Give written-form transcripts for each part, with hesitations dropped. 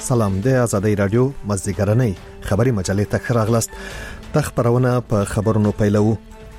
سلام د آزادۍ رادیو مزدګرنۍ خبري مجلې ته خراغلست تخبرونه په خبرونو پیلو.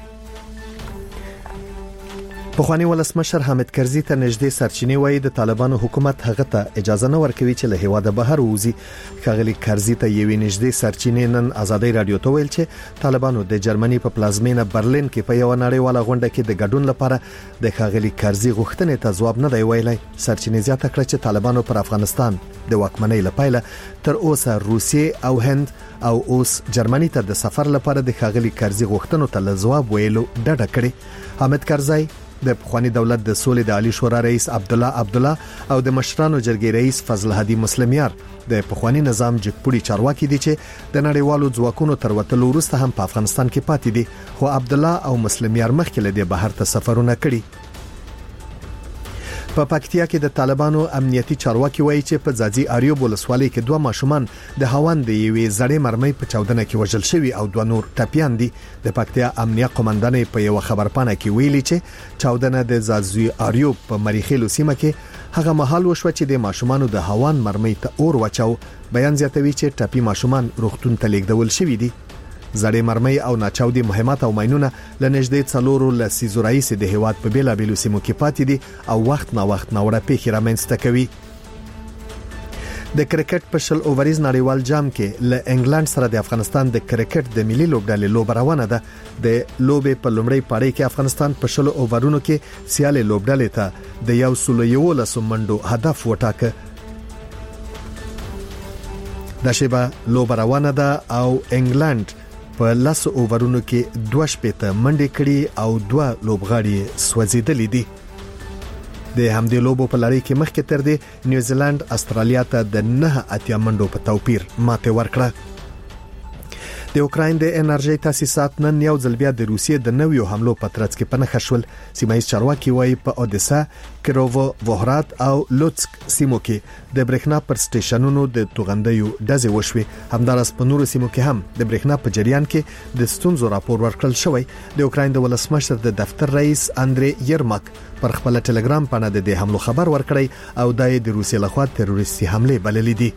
پخوانی ولسمشر حامد کرزي ته نږدې سرچینې وایي د طالبانو حکومت هغه ته اجازه نه ورکوي چې له هیواده بهر ووزي. ښاغلي کرزي ته یوې نږدې سرچینې نن آزادۍ رادیو ته ویل چې طالبانو د جرمني په پلازمینه برلین کې په یو نړیواله غونډه کې د ګډون لپاره د ښاغلي کرزي غوښتنې ته ځواب نه دی ویلی. سرچینې زیاته کړه چې طالبانو پر افغانستان د واکمنۍ لپاره تر اوسه روسیې او هند او اوس جرمني ته د سفر لپاره د ښاغلي کرزي غوښتنو ته ځواب ویلو ډډه کړې. حامد کرزي د پخوانی دولت د سولې د عالی شورا رئیس عبدالله او د مشرانو جرګې رئیس فضل هادي مسلمیار د پخوانی نظام جګپوړي چارواکي دي چې د نړیوالو ځواکونو تر وتلو وروسته هم په افغانستان کې پاتې دي، خو عبدالله او مسلمیار مخکې له دې بهر ته سفرونه کړي. په پکتیا کې د طالبانو امنیتي چارواکي وایي چې په ځاځي اریوب ولسوالۍ کې 2 ماشومان د هاوند د یوې زړې مرمۍ په چاودنه کې وژل شوي او 2 نور ټپيان دي. د پکتیا امنیه قومندانې په یو خبرپاڼه کې ویلي چې چاودنه د ځاځي اریوب په مریخیلو سیمه کې هغه مهال وشو چې د ماشومانو د هاوند مرمۍ ته اور وچاو. بیان زیاتوي چې ټپي ماشومان روغتون ته لیږدول شوي دي. زړې مرمۍ او ناچاودي مهمات او ماينونه لنږدې 4 لسیزو رئیس د هیواد په بیلابیلو سیمو کې پاتې دي او وخت ناوړه پیښې رامنځته کوي. د کرکټ په شل اووريز نړیوال جام کې له انګلند سره د افغانستان د کرکټ د ملي لوبډلې لوبه روانه ده. د لوبې په لومړۍ پاړۍ کې افغانستان په شل اوورونو کې سیالي لوبډلې ته د 111 منډو هدف وټاکه. د شیبه لوبه روانه ده او انګلند په 10 اوورونو کې 2 شپته منډې کړي او 2 لوبغاړي سوځیدلې دي. د همدې لوبو په لړۍ کې مخکې تر دې نیوزیلند استرالیا ته د 9 منډو په توپیر ماته ورکړه. د اوکراین د انرژي تاسیسات نن یو ځل بیا د روسیې د نویو حملو په ترڅ کې پنه خښول. سیمایي چارواکي وایي په اودیسا، کروو، وهرات او لوتسک سیمو کې د برېښنا پر سټیشنونو د توغندیو ډزې وشوي. همدارس په نورو سیمو کې هم د برېښنا په جریان کې د ستونزو راپور ورکړل شوی. د اوکراین د ولسمشر د دفتر رئیس اندري یرماک پر خپل ټلګرام باندې د حملو خبر ورکړی او د روسیې لخوا تروریستي حمله بللې دي.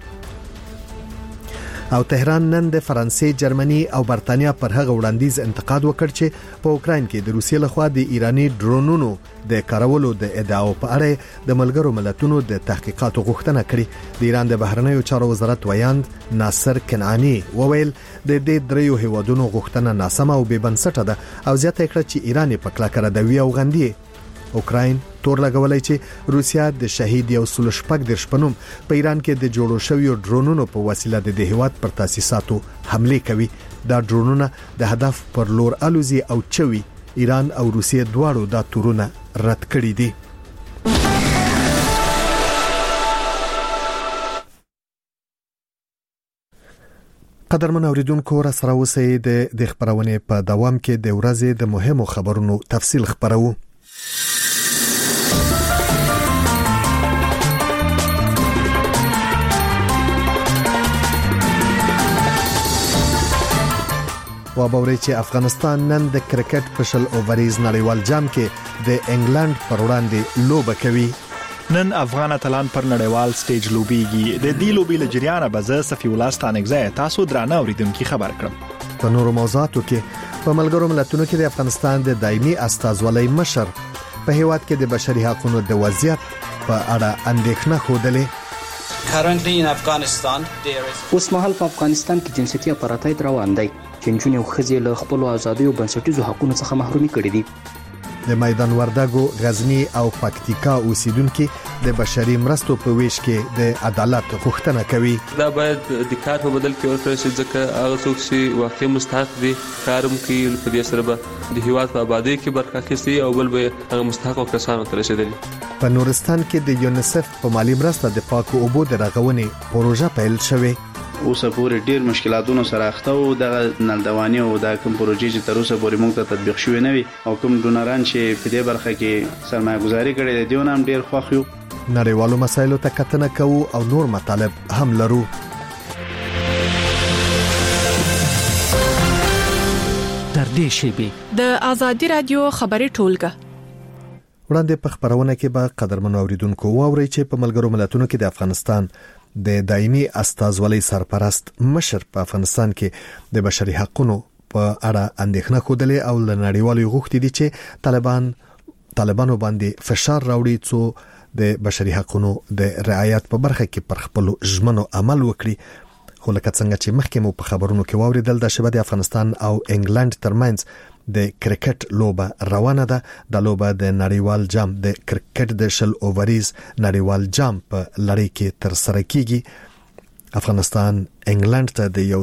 او تهران نن د فرانسې، جرمني او برتانیا پر هغه وړاندیز انتقاد وکړ چې په اوکراین کې د روسیې لخوا د ایرانی ډرونونو د کارولو د ادعاو په اړه د ملګرو ملتونو د تحقیقاتو غوښتنه کړې. د ایران د بهرنیو چارو وزارت ویاند ناصر کنعانی وویل د دې دریو هیوادونو غوښتنه ناسمه او بې بنسټه ده او زیاته کړه چې ایران په کلکه ردوي او غندي. اوکراین تور لګولای چې روسیا د شهید یو سلشپک د شپنوم په ایران کې د جوړو شویو ډرونونو په وسیله د هیواد پر تاسیساتو حمله کوي. دا ډرونونه د هدف پر لور الوزي او چوي. ایران او روسیې دواړو دا تورونه رد کړي دي. قدرمن اوریدونکو را سره اوسئ د خبرونه په دوام کې د ورځې د مهمو خبرونو تفصیل خبرو. وابوري چې افغانستان نن د کرکټ په شل اووريز نړیوال جام کې د انګلند پر وړاندې لوبه کوي. نن افغان اتلان پر نړیوال سټیج لوبيږي. د دې لوبي لجریانه بزه صفي ولاستان اگزای تاسو درانه اوریدونکو خبر کړم. په نورو موضوعاتو کې په ملګرو ملتونو کې د افغانستان د دایمي استازولۍ مشر په هیواد کې د بشري حقوقو د وضعیت په اړه اندېښنه خوده. اوس مهال په افغانستان کې جنسيتي اپارټاید روان دی چې جنونې او ښځې له خپل آزادۍ او بنسټیزو حقوقو څخه محرومي کړي دي. د میدان وردګو، غزنی او پکتیکا اوسیدونکو د بشري مرستو په ویش کې د عدالت غوښتنه کوي. دا باید د کار په بدل کې ورکړل شي ځکه هغه څوک چې واقعي مستحق دي کارم کوي په دې سره به د هیواد په آبادی کې برخه اخیستي او بل به هغه مستحق کسانو ته رسیدلي. په نورستان کې د یونیسف په مالی مرسته د پاکو اوبو د رغونې پروژه پیل شوه. اوسه پورې ډیر مشکلاتونو سره اخته او د نلدوانی او د کوم پروژې چې تر اوسه پورې موږ ته تطبیق شوی نه وي او کوم ډونران چې په دې برخه کې سرمایه‌ګذاري کړې دي دیو نام ډیر خوښ یو. نړیوالو مسایلو ته کتنه کوو او نور مطالب هم لرو. تر دې شیبې د آزادۍ رادیو خبري ټولګه وړاندې په خبرونه کې به قدرمن اوریدونکو واوري چې په ملګرو ملتونو کې د افغانستان د دایمي استازولۍ سرپرست مشر په افغانستان کې د بشري حقوقو په اړه اندېښنه خوده او له نړیوالو غوښتي دي چې طالبانو باندې فشار راوړي څو د بشري حقوقو د رعایت په برخه کې پر خپل ژمنو عمل وکړي. خو لکه څنګه چې مخکې مو په خبرونو کې واوریدل د شبه د افغانستان او انګلند ترمنځ د کرکټ لوبه روانه ده. د لوبه د نړیوال جام د کرکټ د شل اووریز نړیوال جام په لړۍ کې تر سره کیږي. افغانستان انګلند ته د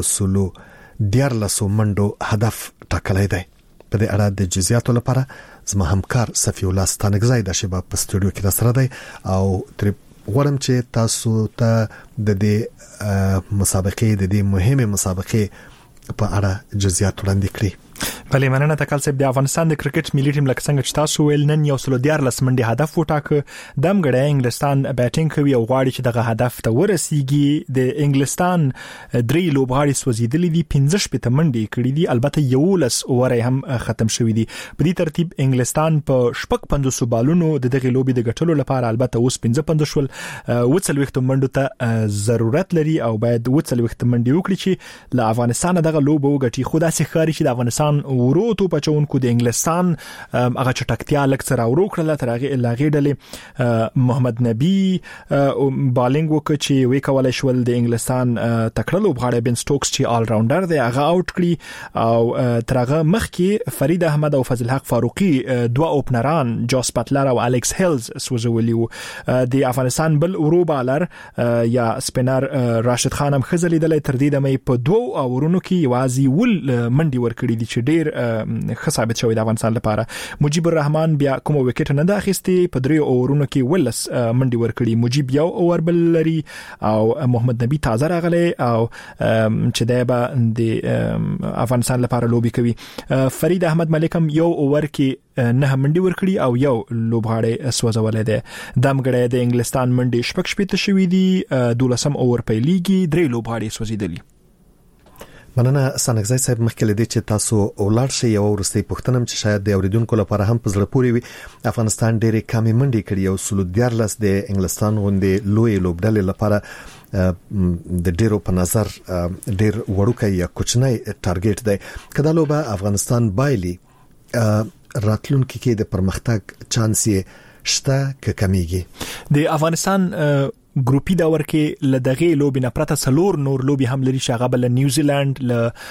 114 منډو هدف ټاکلی دی. په دې اړه د جزئیاتو لپاره زما همکار صفی الله ستانکزی د شبه په سټوډیو کې سره دی او غواړم چې تاسو ته د دې مسابقې د دې مهمه مسابقې په اړه جزئیات وړاندې کړي. بله مننه تکل صاحب. د افغانستان د کرکټ ملي ټیم لکه څنګه چې تاسو ویل نن 114 منډي هدف وټاکه. دم غړې انګلستان بیټینګ کوي او غواړي چې دغه هدف ته ورسیږي. د انګلستان درې لوبغاړي سوځیدلې دي 15 منډي کړې دي. البته 11 اوورې هم ختم شوې دي. په دې ترتیب انګلستان په 15 بالونو د دغه لوبي د ګټلو لپاره البته اوس 15 شول. وڅلويخت منډو ته ضرورت لري او باید وڅلويخت منډي وکړي چې له افغانستان دغه لوبه وګټي. خو دا څه ښکاري چې د افغانستان ورو تو پچونکو د انګلستان هغه چټکتیا لکه راو کړل تر هغه لاغې ډلې محمد نبی بالینګ وکړي چې وی کولای شول د انګلستان تکړه لوبغاړی بن سټوکس چې آل راونډر دی هغه اوټ کړي او تر هغه مخکې فرید احمد او فضل حق فاروقي دوه اوپنران جوس بټلر او الکس هیلز سوزولیو. د افغانستان بل ورو بالر یا سپینر راشد خان هم خزلې دلې تر دې د مې په دوه اورونو کې یوازې ول منډي ورکړي دي چې ډیر ښه ثابت شوی د افغانستان لپاره. مجيب الرحمن بیا کوم وکټ نه د اخیستي په 3 اورونو کې ولس منډي ورکړي. مجيب یو اور بل لري او محمد نبی تازه راغلی او چې دا به د افغانستان لپاره لوبي کوي. فرید احمد ملک هم یو اور کې نه منډي ورکړي او یو لوبغاړی سوځولې ده. دمګړی د انګلستان منډي شپږ شپې شوې دي 12 اور پیلېږي 3 لوبغاړي سوځیدلي. مننه سانکزی صاحب. مخکې لدی چې تاسو اولاد شي یو ورستي پښتنم چې شاید د اوریدونکو لپاره هم په زړه پوري وي. افغانستان ډېرې کمې منډي کړي او سلود 14 د انګلستان غوندې لوی لوبډلې لپاره د ډیرو په نظر ډیر وړوکی یا کوچنی ټارګټ دی. کله لوبه افغانستان بایلی راتلونکي کې د پرمختګ چانس یې شته که کمیږي. د افغانستان ګروپي دا ورکه لدغه لوبي نه پرته سلور نور لوبي هم لري شغه بل نیوزیلند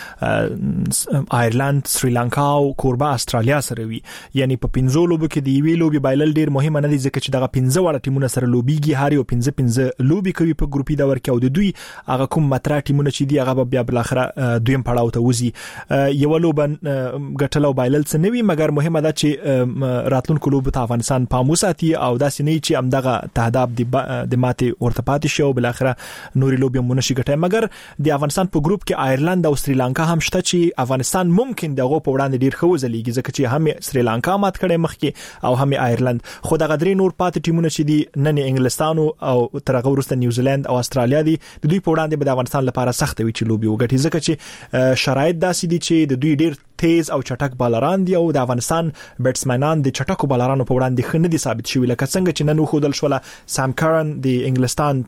ل آیرلند سریلانکا او کوربه استرالیا سره وي. یعنی په 15 لوبو کې دی وی لوبي بایلل ډیر مهمه نه دي ځکه چې دغه 15 وړ ټیمونه سره لوبيږي هاري او 15 لوبي کوي په ګروپي دا ورکه او د دوی هغه کوم مترا ټیمونه چې دی هغه بیا بل اخره دویم پړاو ته وځي. یو لوب غټلو بایلل څه نوي مګر مهمه ده چې راتلونکو لوب ته افغانستان پاموساتي او داسې نه چې امدغه تهداب د ماته ورته پاتې شو بل اخره نوري لوبي مونږ شي ګټه. مګر د افغانستان په ګروپ کې آیرلند او سریلانکا هم شته چې افغانستان ممکن دغه په وړاندې ډیر خوځلېږي ځکه چې هم سریلانکا مات کړي مخکې او هم آیرلند. خو دغه درې نور پاتې ټیمونه چې دي نن انګلستان او ترغه ورسته نیوزیلند او استرالیا دي د دوی په وړاندې به د افغانستان لپاره سخت وي چې لوبي وګټي ځکه چې شرایط داسې دي چې د دوی ډیر تیز او چټک بالران دي او د افغانستان بیټسمنان د چټکو بالرانو په وړاندې خنه دي ثابت شوی لکه څنګه چې نن خو دل شوله سام کارن د انګلستان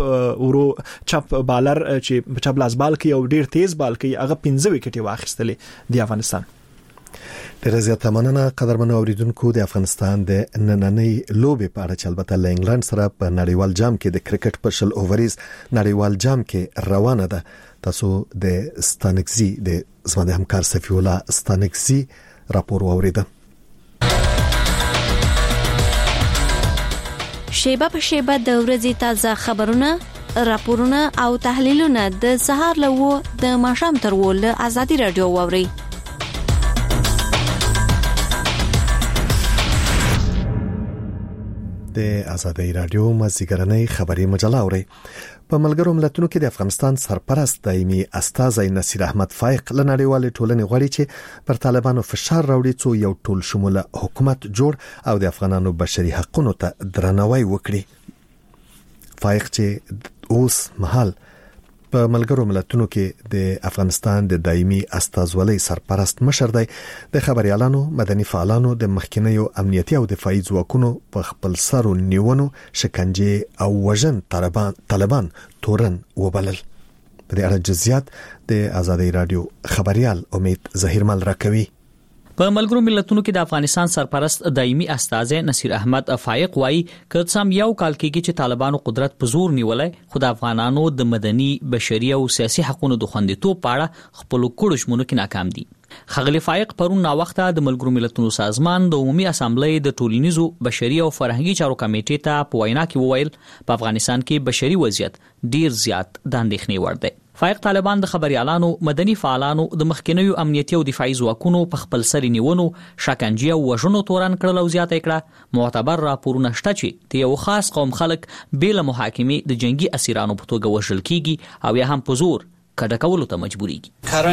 چپ بالر چې چپ لاس بال کوي او ډیر تیز بال کوي هغه 15 وکټي واخیستلې د افغانستان. ډیره زیاته مننه قدرمنو اوریدونکو. د افغانستان د نننۍ لوبې په اړه چې البته له انګلند سره په نړیوال جام کې د کرکټ په شل اووریز نړیوال جام کې روانه ده. تاسو د ستانکزی د زما د همکار صفی الله ستانکزی راپور واوریده. شیبه په شیبه د ورځې تازه خبرونه، راپورونه او تحلیلونه د سهار له د ماښام تر ول آزادي رادیو واوري. د آزادۍ رادیو مازیګرنۍ خبري مجله اوري. په ملګرو ملتونو کې د افغانستان سرپرست دایمي استازی نصیر احمد فایق له نړیوال ټولنې غواړي چې پر طالبانو فشار راوړي څو یو ټول شموله حکومت جوړ او د افغانانو بشري حقوقو ته درناوی وکړي. فایق چې اوس مهال په ملګرو ملتونو کې د افغانستان د دایمي استازولۍ سرپرست مشر دی د خبريالانو مدني فعالانو د مخکینیو امنیتي او دفاعي ځواکونو په خپل سر نیونو شکنجه او وژن طالبان تورن وبلل. په دې اړه جزئیات د آزادۍ رادیو خبريال امید ظهیرمل راکوي. په ملګرو ملتونو کې د افغانستان سرپرست دایمي استاذ نصیر احمد فائق وایي چې سم یو کال کېږي چې طالبانو قدرت په زور نیولای خو د افغانانو د مدني بشري او سیاسي حقوقو د خوندیتوب په اړه خپل کړو ژمنو کې ناکام دي. خغلی فائق پرون نا وخته د ملګرو ملتونو سازمان د عمومي اسامبلې د ټولنیزو بشري او فرهنګي چارو کمیټې ته په وینا کې وویل په افغانستان کې بشري وضعیت ډیر زیات د اندېښنې وړ دی. فائق طالبان د خبريالانو مدني فعالانو د مخکینیو امنیتي او دفاعي ځواکونو په خپل سر نیونو شکنجه او وژنو تورن کړل او زیاته کړه. معتبر راپورونه شته چې د یو خاص قوم خلک بل محاکمې د جنگي اسیرانو په توګه وژل کیږي او یا هم په زور کډه کولو ته مجبورېږي.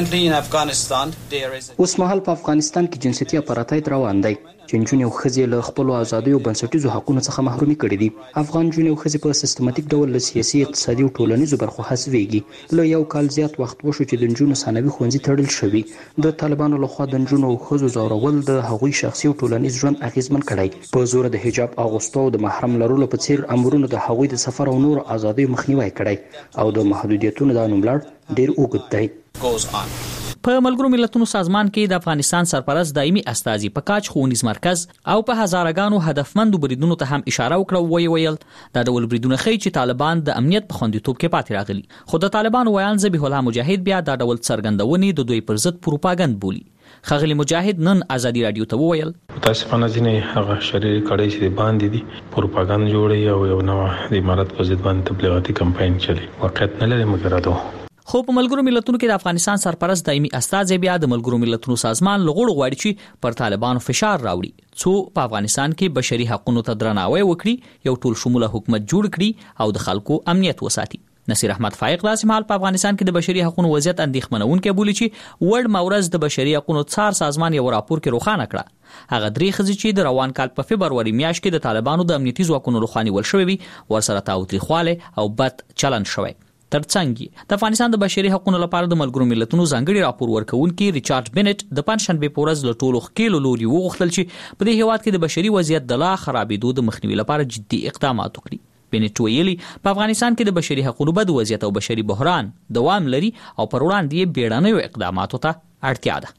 اوس مهال په افغانستان کې جنسيتي اپارټاید روان دی چې نجونې او ښځې له خپل آزادۍ او بنسټیزو حقوقو څخه محرومي کړي دي. افغان نجونې او ښځې په سیستماتیک ډول له سیاسي، اقتصادي او ټولنیزو برخو حذفېږي. له یو کال زیات وخت وشو چې د نجونو ثانوي ښوونځي تړل شوي. د طالبانو لخوا د نجونو او ښځو ځورول د هغوی شخصي او ټولنیز ژوند اغیزمن کړی. په زور د حجاب اغوستو او د محرم لرلو په څیر امرونو د هغوی د سفر او نور آزادۍ مخنیوي کړی او د محدودیتونو د نوملړ ډیر اوږد دی. په ملګرو ملتونو سازمان کې د افغانستان سرپرست دایمي استازي په کاج ښوونیز مرکز او په هزارګانو هدفمند بریدونو ته هم اشاره وکړه. ویل دا ډول بریدونه ښیي چې طالبان د امنیت په خوندیتوب کې پاتې راغلي. خو د طالبانو ویان ذبیح الله مجاهد بیا دا ډول څرګندونې د دوی پر ضد پروپاګند بولي. خغلی مجاهد نن آزادۍ رادیو ته وویل متاسفانه ځینې هغه شرعي کړي چې باندې دي پروپاګند جوړي او یو نوع د امارات په ضد باندې تبلیغاتي کمپاین چلی واقعیت نه لري مګر دا خو په ملګرو ملتونو کې د افغانستان سرپرست دایمي استازي بیا د ملګرو ملتونو سازمان لغړو غواړي چې پر طالبانو فشار راوړي څو په افغانستان کې بشري حقوقو ته درناوی وکړي، یو ټول شموله حکومت جوړ کړي او د خلکو امنیت وساتي. نصیر احمد فائق داسې مهال په افغانستان کې د بشري حقوقو وضعیت اندېښمنونکې بولی چې ورډ مورز د بشري حقوقو څار سازمان یو راپور کې روښانه کړه هغه درې ښځې چې د روان کال په فبروري میاشت کې د طالبانو د امنیتي ځواکونو لخوا نیول شوې وي ورسره تاوتریخواله او بد چلند شوی. ترڅنګ د افغانستان د بشري حقوقو لپاره د ملګرو ملتونو ځانګړي راپور ورکونکي ریچارډ بنټ د پنځشنبه په ورځ له ټولو ښکېلو لوري وغوښتل چې په دې هیواد کې د بشري وضعیت د لا خرابېدو د مخنیوي لپاره جدي اقدامات وکړي. بنټ ویلي په افغانستان کې د بشري حقوقو بد وضعیت او بشري بحران دوام لري او پر وړاندې بیړنیو اقداماتو ته اړتیا ده.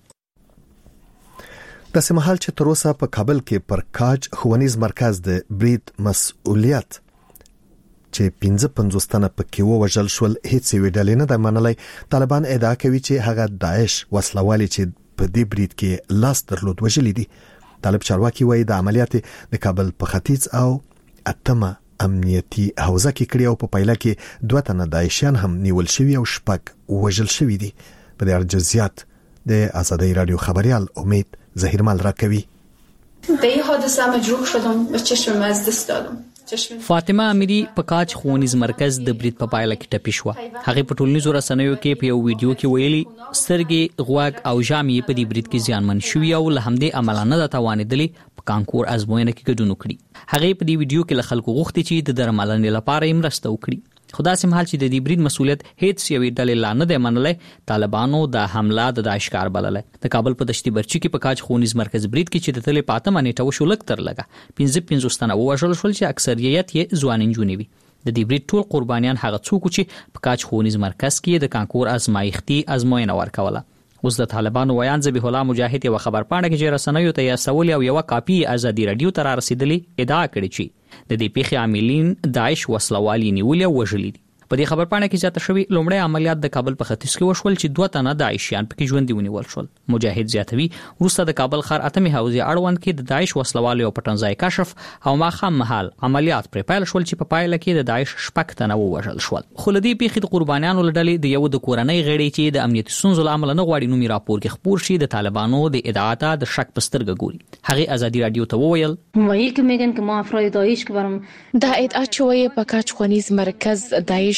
د سمحال چې تر اوسه په کابل کې پر کاج ښوونیز مرکز د برید مسؤلیت چې 55 تنه پکې ووژل شول هیڅ یو ډلې نه د منلای. طالبان ادعا کوي چې هغه داعش وسلوالي چې په دې برید کې لاس درلود وژلې دي. طالب چارواکي وایي د عملیات د کابل په ختیځ او اتمه امنیتي حوزه کې کړي او په پایله کې 2 تنه داعشیان هم نیول شوي او 6 وژل شوي دي. په دې اړه جزئیات د آزادۍ رادیو خبريال امید ظهیرمل راکوي. به این حادثه مجروح شدم و چشمم از دست دادم. فاطمه امیری په کاج ښوونیز مرکز د برید په پایله کې ټپي شوه. هغه په ټولنیزو رسنیو کې په یو ویډیو کې ویلي سترګې، غوږ او ژامې په دې برید کې زیانمن شوي او له همدې امله نه توانېدلې په کانکور ازموینه کې ګډون وکړي. هغه په دې ویډیو کې له خلکو غوښتي چې د درملنې لپاره یې مرسته وکړي. خدا سمحال چې د دې برید مسؤلیت هیڅ یوې ډلې لا نه دی منلی. طالبانو د حمله د داعش کار بلله. د کابل په دشتي برچی کې په کاج ښوونیز مرکز برید کې چې د تلې پاتمه نیټه وشو لږ تر لږه 55 تنه ووژل شول چې اکثریت یې ځوان نجونې وي. د دې برید ټول قربانیان هغه څوک چې په کاج ښوونیز مرکز کې د کانکور ازمایښتي ورکوله. اوس د طالبانو ویان ذبیح الله مجاهد یو خبرپاڼه کې چې رسنیو ته یې سوال او یو کاپی آزادۍ رادیو ته رسیدلې ادعا کړې چې د دې پیښې عاملین داعش وسلوالي نیولې او وژلي دي. په دې خبرپاڼه کې زیاته شوی لومړی عملیات د کابل په ختیځ کې وشول چې 2 تنه داعشیان پکې ژوندي ونیول شول. مجاهد زیاتوي وروسته د کابل ښار اتمه حوزې اړوند کې د داعش وسلوالو او پټنځای کشف او ماښام مهال عملیات پر پیل شول چې په پایله کې د داعش 6 تنه ووژل شول. خو لدی پیښې د قربانیانو لړلې د یو د کورنۍ غړي چې د امنیتي ستونزو لامل نه غواړي نومي راپور کې خبر شي د طالبانو د ادعاات د شک پسترګ ګوري. هغه آزادۍ رادیو ته وویل وایي چې میگن که ما افراد داعش که برام دا ادعا چوي په کاج ښوونیز مرکز داعش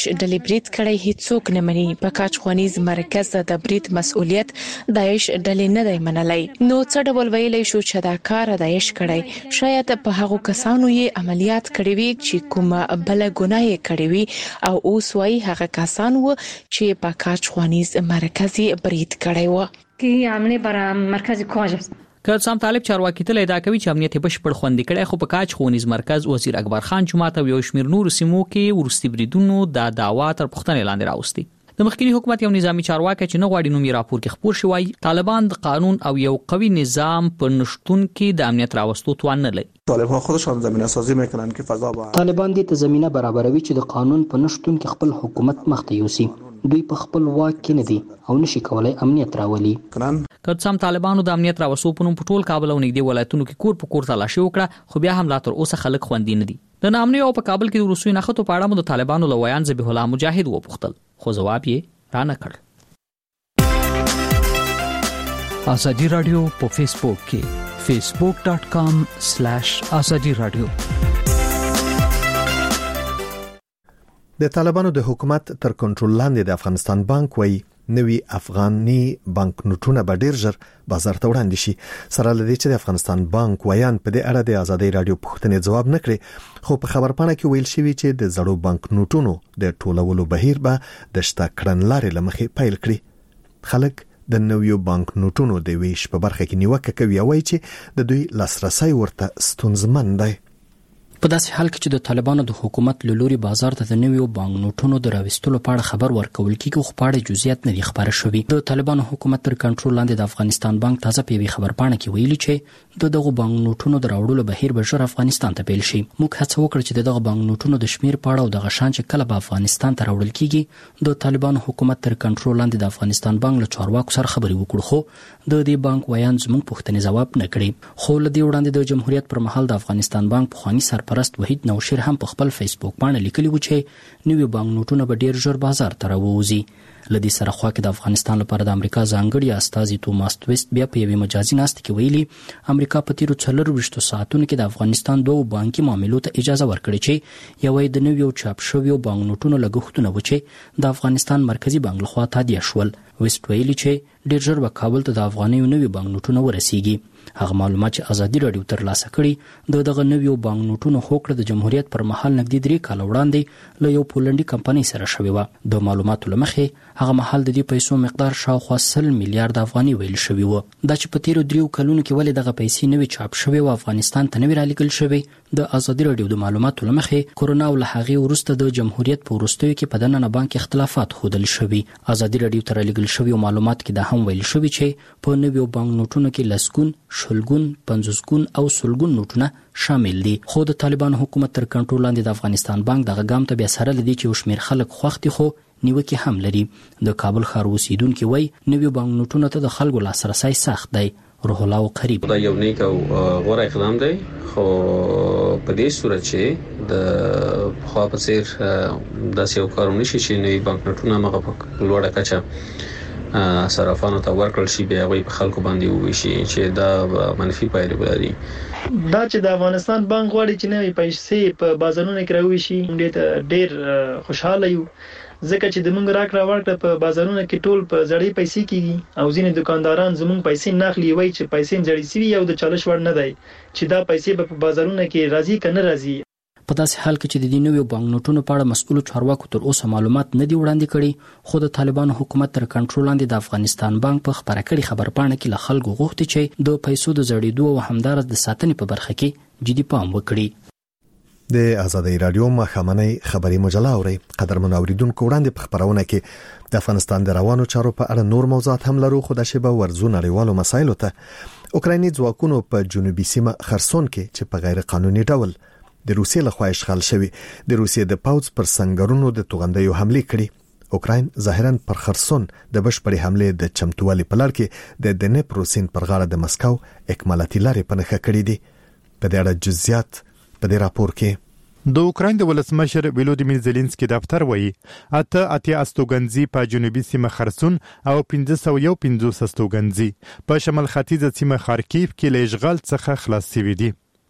ډلې برید کړی هیڅوک نه مني. په کاچ خوانیز مرکز د برید مسؤلیت داعش ډلې نه دی منلای. نو څه ډول ویلای شو چې دا کار داعش کړی؟ شاید په هغو کسانو یې عملیات کړی وي چې کومه بل ګناه یې کړی وي او اوس وايي هغه کسان و چې په کاچ خوانیز مرکزي برید کړی و. که حمله بر مرکز کاج است. قاسم طالب چارواکي ته ادعا کوي چې امنیت بشپړ خوندي کړي، خو په کاچ خونیز مرکز وزیر اکبر خان جمعه او یو شمیر نور سیمو کې ورستي بریدونو د دعوا تر پښتنې لاندې راوستي. د مخکنی حکومت یو نظامی چارواکي چې نه غواړي نومي راپور کې خبر شوی، طالبان د قانون او یو قوي نظام په نشټون کې د امنیت راوستو توان نه لري. طالبان خودشان زمینه سازی میکنن که فضا با طالبان دې ته زمينه برابروي چې د قانون په نشټون کې خپل حکومت مخته یوسي. دوی په خپل واک کې نه دي او نشي کولای امنیت راولي. قسم طالبانو د امنیت راوستو په نوم په ټول کابل او نږدې ولایتونو کې کور په کور تلاشي وکړه، خو بیا هم لا تر اوسه خلک خوندي نه دي. د نامنۍ او په کابل کې د روسي نخښتو په اړه مو د طالبانو لویان ذبیح الله مجاهد وپوښتل، خو جواب یې را نه کړ. ازادي رادیو په فیسبوک کې facebook.com/azadi radio. د طالبانو د حکومت تر کنټرول لاندې د افغانستان بانک وایي نوی افغاني بانک نوټونه به ډیر ژر بازار ته وړاندې شي. سره لدی چې د افغانستان بانک ویان په دې اړه د ازادي رادیو پوښتنې جواب نکړي، خو په خبرپاڼه کې ویل شوی چې د زړو بانک نوټونو د ټولولو بهیر به د شته کړنلارې لمخې پیل کړي. خلک د نویو بانک نوټونو د ویش په برخه کې نیوکه کوي او چې د دوی لاسرسي ورته ستونزمن دی. په داسې حال کې چې د طالبانو د حکومت له لوري بازار ته د نویو بانک نوټونو د راوستلو په اړه خبر ورکول کیږي، خو په اړه جزئیات نه دي خبره شوې. د طالبانو حکومت تر کنټرول لاندې د افغانستان بانک تازه په یوه خبرپاڼه کې ویلي چې دغه بانک نوټونو د راوړلو بهیر به ژر افغانستان ته پیل شي. موږ هڅه وکړه چې دغه بانک نوټونو د شمیر په اړه او د غشان چې کله به افغانستان ته راوړل کیږي د طالبانو حکومت تر کنټرول لاندې د افغانستان بانک له چارواکو سره خبرې وکړو، خو د دې بانک ویان زموږ پوښتنې جواب نه کړي. خو لدی وړاندې د جمهوریت پر مهال د افغانستان بانک پخوانی سرپرست وحید نوشیر هم په خپل فیسبوک باندې لیکلی و چې نوی بانک نوټونه به ډیر ژر بازار ته راووځي. لدی سره خوا کې د افغانستان لپاره د امریکا ځانګړي استازي توماس تویست بیا په یوه مجازي ناست کې ویلي امریکا په تیرو 24 ساعتونو کې د افغانستان دوه بانکي معاملو ته اجازه ورکړه چې یوه د نویو چاپ شویو بانک نوټونو لګښتونه و چې د افغانستان مرکزی بانک لخوا تادیه شول. ویست ویلي چې ډیر ژر به کابل ته د افغانیو نوی بانک نوټونه ورسیږي. هغه معلومات چې ازادي رادیو ترلاسه کړي دغه نویو بانک نوټونو هوکړه د جمهوریت پر مهال نږدې 3 کال وړاندې له یو پولندي کمپنۍ سره شوې و. د معلوماتو لمخې هغه مهال د دې پیسو مقدار شاوخوا 100 میلیارډ افغاني ویل شوی و. دا چې په تیرو 3 کلونو کې ولې دغه پیسې نوي چاپ شوې او افغانستان ته نوي رالېږل شوې د ازادي رادیو د معلوماتو لمخې کورونا او له هغې وروسته د جمهوریت په وروستیو کې په دننه بانک اختلافات ښودل شوي. ازادي رادیو ته رالېږل شوي معلومات کې دا هم ویل شوی چې په نویو بانک نوټونو کې لسګون، شلګون، 50 او 100 نوټونه شامل دي. خو د طالبانو حکومت تر کنټرول لاندې د افغانستان بانک دغه ګام ته بیا سره لدی چې شمیر خلک خوښتي خو نیوکه هم لري. د کابل ښار اوسیدونکو وای نویو بانک نوټونو ته د خلکو لاسرسي سخت دی. روح الله او قریب دا یو نیک او غوره اقدام دی، خو په دې صورت چې د خو په څیر داسې یو کار نشي چې نوی بانک نوټونه مغه په لوړه کچه صرافانو ته ورکړل شي بیا وي په خلکو باندې وشي چې دا منفي پایلې ولري. دا چې د افغانستان بانک غواړي چې نوې پیسې په بازارونو کې راوي شي ډېر خوشاله یو، ځکه چې د موږ راکړه ورکړه په بازارونو کې ټول په زړې پیسې کیږي او ځینې دکانداران زموږ پیسې ناخلي وای چې پیسې زړې سوي او د چالش وړ نه دی چې دا پیسې په بازارونو کې راځي کنه راځي. په داسې حال کې چې د دې نویو بانک نوټونو په اړه مسؤل چارواکو تر اوسه معلومات نه دی وړاندې کړي، خو د طالبانو حکومت تر کنټرول لاندې د افغانستان بانک په خبره کړي خبرپاڼه کې له خلکو غوښتي چې د پیسو د زړېدو او همدارس د ساتنې په برخه کې جدي پام وکړي. د ازادي رادیو مخامنۍ خبري مجله اوري قدرمن اوریدونکو وړاندې په خبرونه کې د افغانستان د روانو چارو په اړه نور موضوعات هم لرو، خو د شیبه ورزو نړیوالو مسایلو ته اوکرایني ځواکونو په جنوبي سیمه خرسون کې چې په غیر قانوني ډول د روسیې لخوا اشغال شوی د روسیې د پاوځ پر سنگرونو د توغندیو حمله کړې. اوکراین ظاهرا پر خرسون د بشپړې حمله د چمتووالي په لړ کې د دنیپرو سیند پر غاړه د مسکو اکمالاتي لارې په نښه کړې دي. په دې اړه جزئیات په دې راپور کې د اوکراین د ولسمشر ولودیمیر زيلنسکي دفتر وایي اته استوګنځي په جنوبي سیمه خرسون او 550 استوګنځي په شمال ختیځه سیمه خارکیف کې له اشغال څخه خلاص شوي دي.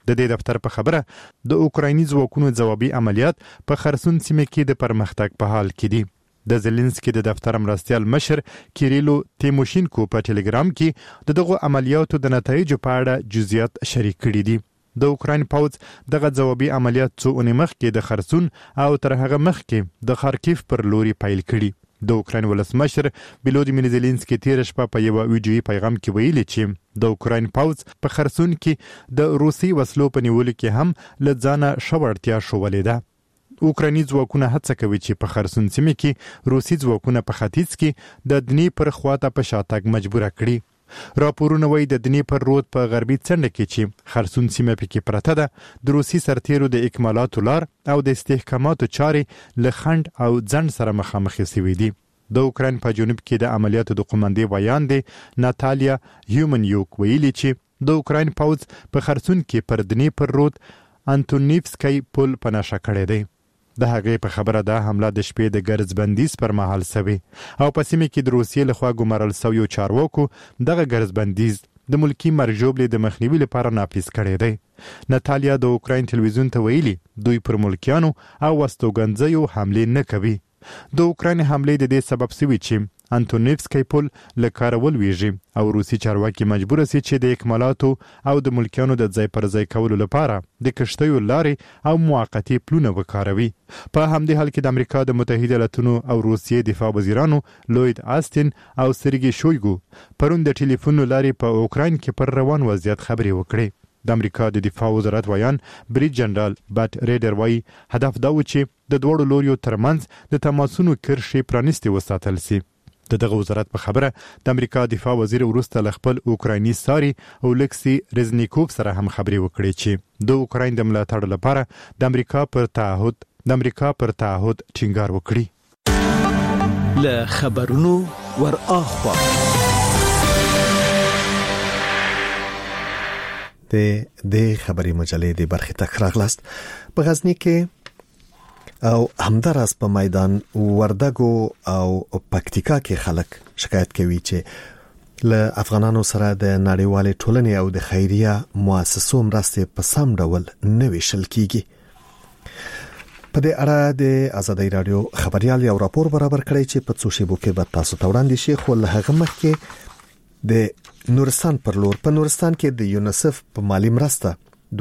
د دې دفتر په خبره د اوکرایني ځواکونو ځوابي عملیات په خرسون سیمه کې د پرمختګ په حال کې دي. د زيلنسکي د دفتر مرستيال مشر کیریلو تیموشینکو په ټلګرام کې دغه عملیاتو د نتایجو په اړه جزئیات شریک کړي دي. د اوکراین پوځ دغه ځوابي عملیات څو اونۍ مخکې د خرسون او تر هغه مخکې د خارکیف پر لوري پیل کړي. د اوکراین ولسمشر ولودیمیر زيلنسکي تیر شپه په یو ویډیوي پیغام کې ویلي چې د اوکراین پوځ په خرسون کې د روسي وسلو په نیولو کې هم لځانه شوړتیا شولې ده. اوکرایني ځواکونه هڅه کوي چې په خرسون سیمه کې روسي ځواکونه په ختیځ کې د دنی پر خواته په شاتګ مجبور کړي. راپورونه وایي د دنی پر رود په غربي څنډه کې چې خرسون سیمه پکې پرته ده د روسي سرتیرو د اکمالاتو لار او د استحکاماتو چارې له خند او ځند سره مخامخ شوي دي. د اوکراین په جنوب کې د عملیاتو د قوماندې ویاندې ناتالیا هیومنیوک ویلي چې د اوکراین پوځ په خرسون کې پر دنی پر رود انټونیفسکی پل پناشه کړی دی. د هغې په خبره ده حمله د شپې د ګرځ بندیز پر مهال سوي او په سیمه کې د روسیې لخوا ګمارل شویو چارواکو دغه ګرځ بندیز د ملکی مرجوبلې د مخنیوي لپاره نافذ کړی دی. ناتالیا د اوکراین ټلویزیون ته ویلي دوی پر ملکیانو او واستوګنځیو حمله نه کوي. د اوکراین حمله د دې سبب سوي چې انټونیفسکی پل له کاره ولویږي او روسي چارواکي مجبور سي چې د اکمالاتو او د ملکیانو د ځای پر ځای کولو لپاره د کشتیو لارې او موقتی پلونه وکاروي. په همدې حال کې د امریکا د متحده ایالاتونو او روسیې دفاع وزیرانو لوید آستین او سرګي شویګو پرون د ټلیفون لارې په اوکراین کې پر روان وضعیت خبري وکړي. د امریکا د دفاع وزارت ویان بریج جنرال بات ریډر وایي هدف دا و چې د دوړو لوریو ترمنځ د تماسونو کرښې پرانیستې وساتل شي. دغه وزارت په خبره د امریکا دفاع وزیر وروسته ل خپل اوکرایني ساري اولکسي رزنیکوف سره هم خبري وکړي چې د اوکراین د ملاتړ لپاره د امریکا پر تعهد ټینګار وکړي. له خبرونو ور اخوا د خبري مجلې د برخې تکراغلاست په غزنی کې او همدارس په میدان وردګو او پکتیکا کې خلک شکایت کوي چې له افغانانو سره د نړیوالې ټولنې او د خیریه مؤسسو مرستې په سم ډول نه ویشل کیږي. په دې اړه د آزادۍ رادیو خبريال یو راپور برابر کړی چې په څو شیبو کې به تاسو ته وړاندې شي. خو له هغه مخکې د نورستان پر لور په نورستان کې د یونیسف په مالی مرسته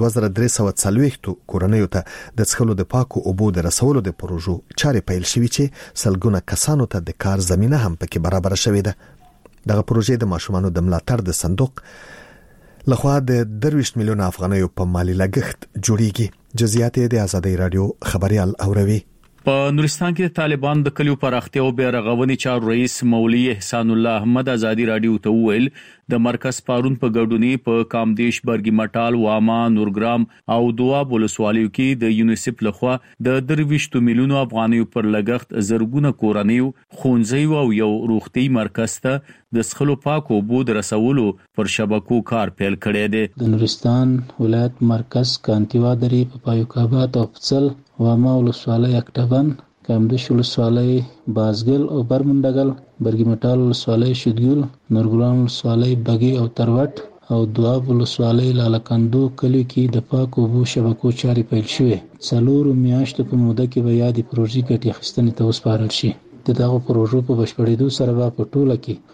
2340 کورنیو ته د څښلو د پاکو اوبو د رسولو د پروژو چارې پیل شوې چې سلګونه کسانو ته د کار زمينه هم پکې برابر شوې ده. دغه پروژې د ماشومانو د ملاتړ د صندوق لخوا د 23 میلیون افغانیو په مالی لګښت جوړیږي. جزئیات د آزادۍ رادیو خبريال اوروي. په نورستان کې طالبان د کلیو پراختیا او بیا رغونې چارو رئیس مولوی احسان الله احمد آزادۍ رادیو ته ویل د مرکز پارون په ګډونی په کامدیش برګی مټال واما نورګرام او دواب ولسوالیو کې د یونیسف لخوا د 23 میلیون افغانیو پر لګښت زرګونه کورنیو خونځي او یو روغتي مرکز ته د څښلو پاکو اوبو د رسولو پر شبکو کار پیل کړی دی. د نورستان ولایت مرکز کانتیوا درې په پایوکابات او فصل واما ولسوالۍ اکټبن کامدیش ولسوالۍ بازګل او برمنډګل برګی مټال ولسوالۍ شدګل نورګرام ولسوالۍ بګي او تروټ او دواب ولسوالۍ لالکندو کلیو کې د پاکو اوبو شبکو چارې پیل شوې. څلور میاشتو په موده کې به یادې پروژې ګټې اخیستنې ته وسپارل شي. دغه پروژو په بشپړېدو سره به په ټوله کې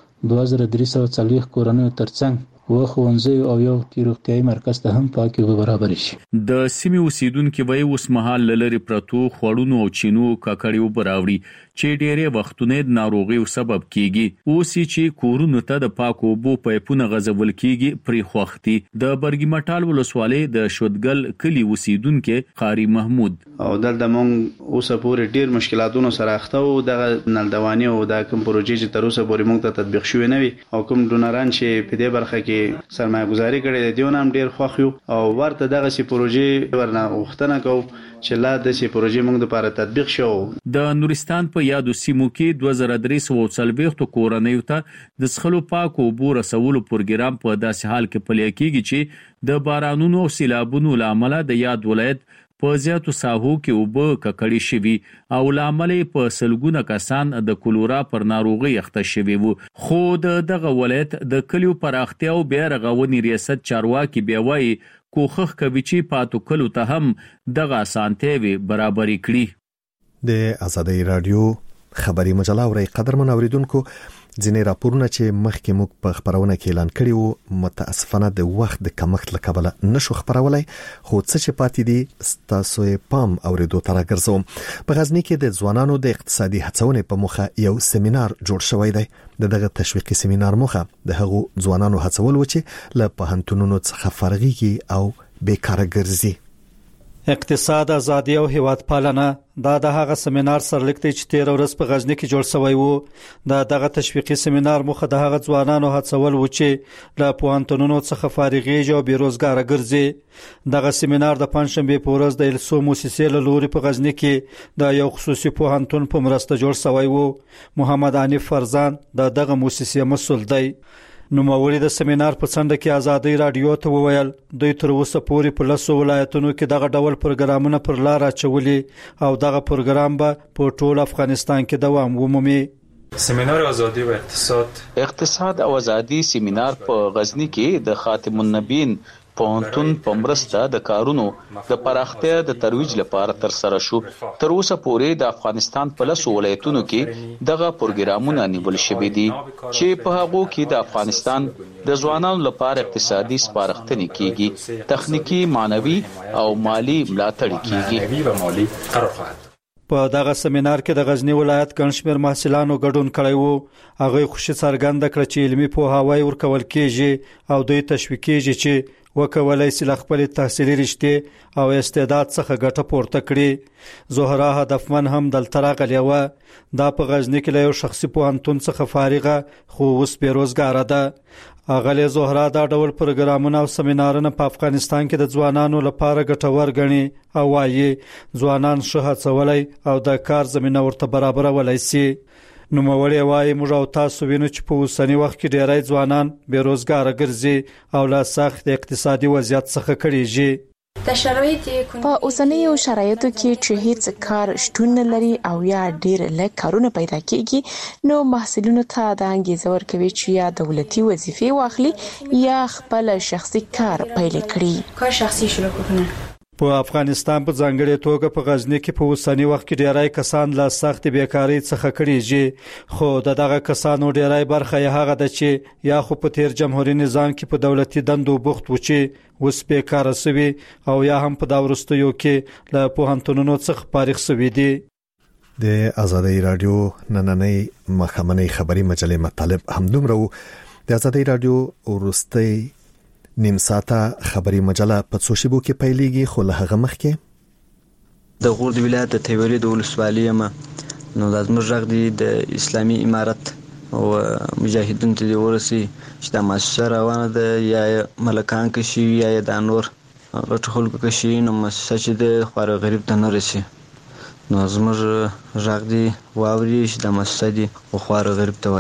2340 کورنیو ترڅنګ وښوونځي او یو روغتيایي مرکز ته هم پاکي اوبه برابر شي. د سیمې اوسیدونکو وایي اوس مهال لری پرتو خوړونو او چینو کاکړیو براوړي چې ډېرې وختونه د ناروغیو سبب کیږي. اوس چې کورونو ته د پاکو اوبو پایپونه غځول کیږي پرې خوختي. د برګی مټال ولسوالۍ د شودګل کلی اوسیدونکو قاری محمود او دلته مونږ اوس پورې ډېر مشکلاتونو سره اخته او د نلدوانی او د کوم پروژې چې تر اوسه پورې مونږ ته تطبیق شوی نه وي او کوم ډونران چې په دې برخه کې سرمایه گذاري کړې دي نو هم ډېر خوښ یو او ورته دغه سي پروژې ورنه وختنه کو چې لا د سي پروژې موږ لپاره تطبیق شو. د نورستان په یادو سیمو کې 2340 کورنیو ته د څښلو پاکو اوبو رسولو پروګرام په داسې حال کې پلي کېږي چې د بارانونو او سیلابونو لامل د یاد ولایت په زیاتو ساحو کې اوبه ککړې شوي او لامل په سلګونه کسان د کولورا پر ناروغي اخته شوي وو. خو دغه ولایت د کلیو پراختیا او بیا رغونې ریاست چارواکي بیا وایي کوښښ کوي چې پاتو کلو ته هم دغه اسانتیاوي برابرې کړي. د آزادۍ رادیو خبري مجله اوري قدرمن اوریدونکو ځینې راپورونه چې مخکې موږ په خبرونه کې اعلان کړی وو متاسفانه د وخت د کمښت له کبله نشو خبرولای خو څه چې پاتې دي تاسو پام اوریدو ته راګرځوم. په غزنی کې د ځوانانو د اقتصادي هڅونې په موخه یو سیمینار جوړ شوی دی. دغه تشویقي سیمینار موخه د هغو ځوانانو هڅول و چې له پوهنتونونو څخه فارغيږي او بیکاره ګرځي. اقتصاد ازادي او هیواد پالنه دا د هغه سیمینار سرلیک دی چې 13 ورځې په غزنی کې جوړ شوی وو. دغه تشویقي سیمینار مخه د هغه ځوانانو هڅول و چې له پوهنتونونو څخه فارغيږي او بیروزګار ګرځي. دغه سیمینار د پنځشنبه په ورځ د السو موسسې له لوري په غزنی کې د یو خصوصي پوهنتون په مرسته جوړ شوی وو. محمد حنیف فرزان دغه موسسې مسؤل دی. نوموړي د سیمینار په څنډه کې آزادۍ رادیو ته وویل دوی تر اوسه پورې په 10 ولایتونو کې دغه ډول پروګرامونه پر لار اچولي او دغه پروګرام به په ټول افغانستان کې دوام ومومي. سیمینار آزادی و اقتصاد او ازادي سیمینار په غزنی کې د خاتم النبیین پوهنتون په مرسته د کارونو د پراختیا د ترویج لپاره تر سره شو. تر اوسه پورې د افغانستان په 10 ولایتونو کې دغه پروګرامونه نیول شوي دي چې په هغه کې د افغانستان د ځوانانو لپاره اقتصادي سپارښتنې کیږي، تخنیکی، مانوي او مالی ملاتړ کیږي. په دغه سیمینار کې د غزنی ولایت ګڼشمیر محصلانو ګډون کړی وو. هغه خوشي څرګنده کړ چې علمي پوهاوی ورکول کیږي او دوی تشویق کیږي چې وکولای شي خپل تحصیلي رشته او استعداد څخه ګټه پورته کړي. زهرا هدفمن هم دلته راغلی و. دا په غزنی کې له یو شخصي پوهنتون څخه فارغه خو اوس بیروزګاره ده. اغلی زهرا دا ډول پروګرامونه او سیمینارونه په افغانستان کې د ځوانانو لپاره ګټور ګڼي او وايي ځوانان ښه هڅولای او د کار زمينه ورته برابرولای شي. نوموړي وايي موږ او تاسو وینو چې په اوسنی وخت کې ډېری ځوانان بیروزګار ګرځي او له سخت اقتصادي وضعیت څخه کړيږي. په اوسنیو شرایطو کې چې هیڅ کار شتون نه لري او یا ډېر لږ کارونه پیدا کیږي نو محصلینو ته د انګیزه ورکوي چې یا دولتي وظیفې واخلي یا خپل شخصي کار پیل کړي. کار شخصي شروع کړي. په افغانستان په ځانګړي توګه په غزنی کې په اوسنی وخت کې ډیری کسان له سخت بیکاری څخه کړيږي خو دغه کسانو ډیری برخه یې هغه ده چې یا خو په تیر جمهوریت نظام کې په دولتي دندو بوخت و چې اوس بیکاره شوي او یا هم په دا وروستیو کې له پوهنتونونو څخه فارغ شوي دي. د آزادۍ رادیو نننۍ مخامنۍ خبري مجلې مطالب همدومره وو. د آزادۍ رادیو ورستۍ نیم ساعته خبري مجله په څو شیبو کې پیلېږي خو له هغه مخکې د غور د ولایت د تیولي د ولسوالۍ نو د زموږ غږ دی د اسلامي امارت او مجاهدین ته ورسي چې د مؤسسه روانه ده یا ملکان کې شي یا د نور غټ خلکو کې شي نو مؤسسه چې د خوار غریب ته نه رسي نو زموږ غږ دی واوري چې د مؤسسه دی او خوار غریب ته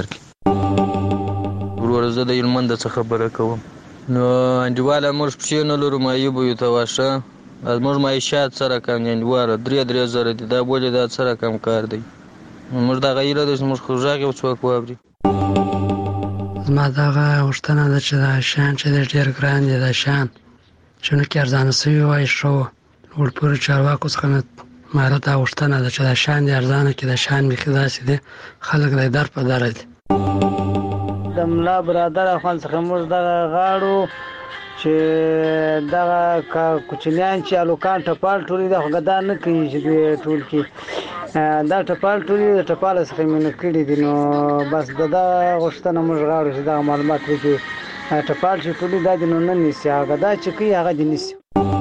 ورکړي. ورزه د علمند څخه خبره کوم نو انډیواله موږ پښې نه لرو معیوب یو ته واشه موږ معیشت سره کم انډیواله 3,000 دي دا بولې دا سره کم کار دی موږ دا غیره د موږ خوځاګ یو څوک وابري. ما دا غوښتنه ده چې دا شان چې ډېر ګران دي دا شان چې نو کې ارزانه سوي وای شو ورپورې چارواکو څخه ماره دا غوښتنه ده چې دا شان دي ارزانه کې دا شان مخې داسې دي خلک دې در په در دي. د ملا برادر افغان څخه موږ د غاړو چې دا کوچنیان چې الوکان ټپال ټولي د غدا نه کوي چې ټول کې دا ټپال ټولي د ټپال څخه مونږ کړی دي نو بس دا غوښتنه موږ غواړو چې دا معلومات وکړي ټپال چې ټولي دا د نن نشي هغه دا چې کوي هغه د نشي.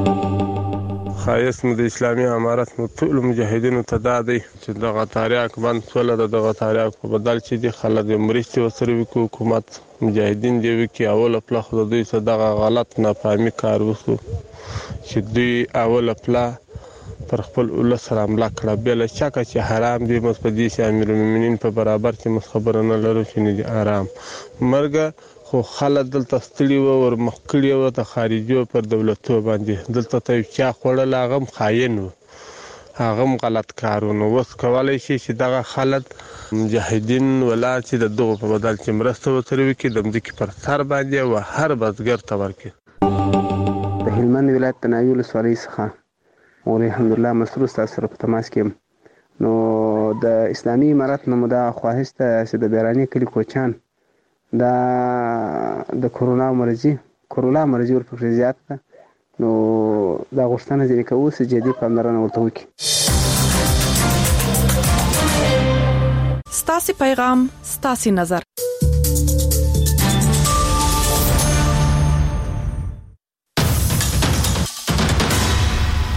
خایس مو د اسلامي امارت مو ټول مجاهدینو ته دا دی چې دغه تاریخ باندې ټول دغه تاریخ په بدل چې د خلک مرستې وسره وکړو حکومت مجاهدین دی وکي اول خپل خو دوی څه دغه غلط نافهمي کار وکړو چې دوی اول خپل پر خپل اول سره حمله کړه بل شکه چې حرام دی مس په دې چې امیر المؤمنین په برابر کې مخبر نه لرو چې نه حرام مرګ خو خلک دلته ستړي و ور مخکړي و د خارجي پر دولتو باندې دلته ته چا خړل هغه خاين و هغه غلط کارونه وس کولای شي چې دغه خلک مجاهدین ولا چې د دغه په بدل کې مرسته وتروي کې د مدکې پر سر باندې او هر بزګر ته ورکړي. د هلمند ولایت د ناوی ولسوالۍ څخه مولوي الحمدلله مسرور استاد سره په تماس کې نو د اسلامي امارت نو دا خواهش ته چې د بیرانی کلی کوچان دا د کورونا مرضی ورپسې زیات ده نو دا غوښتنه ځینې کوو چې جدي پاملرنه ورته وکړي. ستاسو پیغام ستاسو نظر